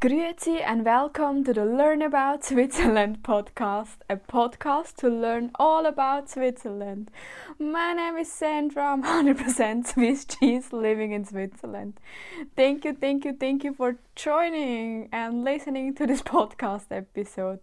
Grüezi and welcome to the Learn About Switzerland podcast, a podcast to learn all about Switzerland. My name is Sandra, I'm 100% Swiss cheese living in Switzerland. Thank you for joining and listening to this podcast episode.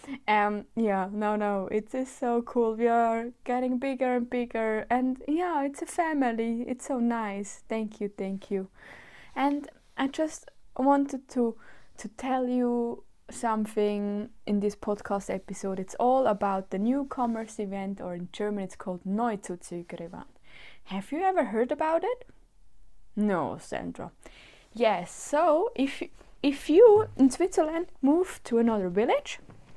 It is so cool. We are getting bigger and bigger, and it's a family. It's so nice. Thank you. And I just wanted to tell you something in this podcast episode. It's all about the newcomers event, or in German it's called Neuzuzüger-Event. Have you ever heard about it? No, Sandra. Yes, so if you in Switzerland move to another village,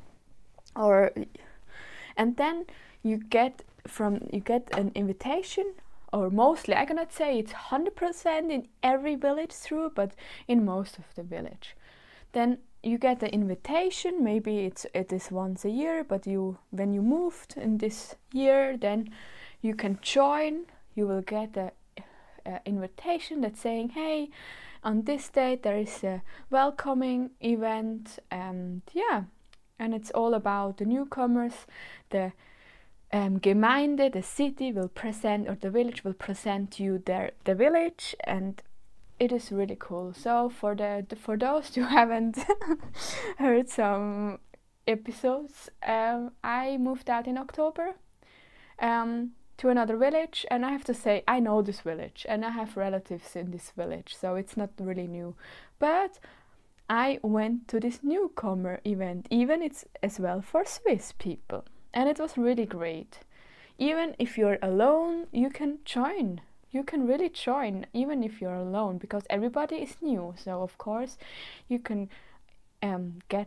and then you get an invitation, or mostly, I cannot say it's 100% in every village through, but in most of the village. Then you get the invitation. Maybe it is once a year, but when you moved in this year, then you can join. You will get a invitation that's saying, hey, on this date there is a welcoming event, and it's all about the newcomers. The Gemeinde, the city will present, or the village will present you the village, and it is really cool. So for those who haven't heard some episodes, I moved out in October to another village, and I have to say I know this village and I have relatives in this village, so it's not really new. But I went to this newcomer event, even it's as well for Swiss people, and it was really great. Even if you're alone, you can join. You can really join even if you're alone, because everybody is new. So of course you can get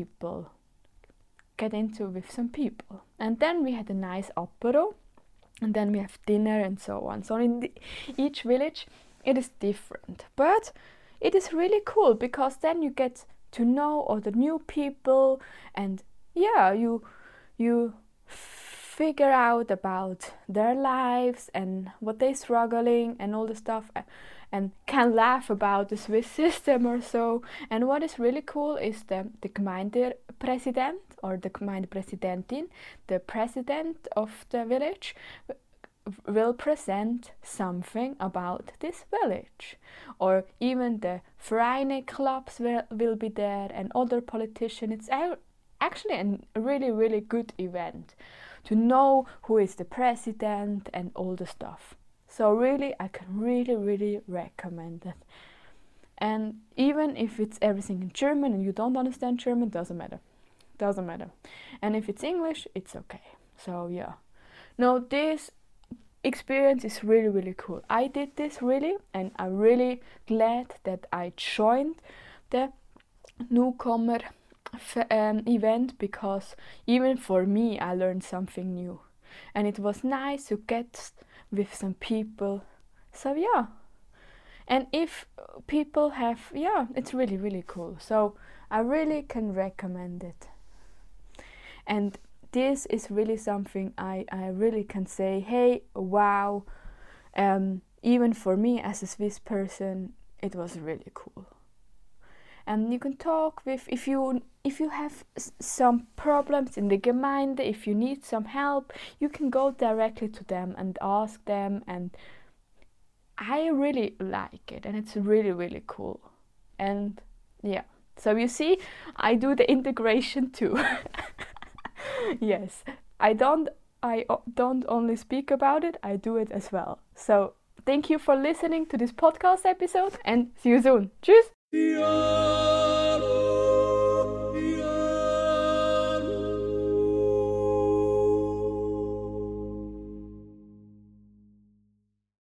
into with some people. And then we had a nice apero, and then we have dinner and so on. So in each village it is different, but it is really cool, because then you get to know all the new people, and you figure out about their lives and what they're struggling and all the stuff, and can laugh about the Swiss system or so. And what is really cool is the Gemeindepräsident or the Gemeindepräsidentin, the president of the village, will present something about this village, or even the Vereine clubs will be there, and other politicians. It's actually a really, really good event to know who is the president and all the stuff. So really, I can really recommend it. And even if it's everything in German and you don't understand German, doesn't matter. And if it's English, it's okay. So no, this experience is really, really cool. I did this really, and I'm really glad that I joined the newcomer event, because even for me I learned something new, and it was nice to get with some people. So and if people have, it's really, really cool. So I really can recommend it, and this is really something I really can say, hey, wow, even for me as a Swiss person, it was really cool. And you can talk with, if you have some problems in the Gemeinde, if you need some help, you can go directly to them and ask them, and I really like it, and it's really, really cool. And so you see, I do the integration too. Yes, I don't only speak about it, I do it as well. So thank you for listening to this podcast episode, and see you soon. Tschüss!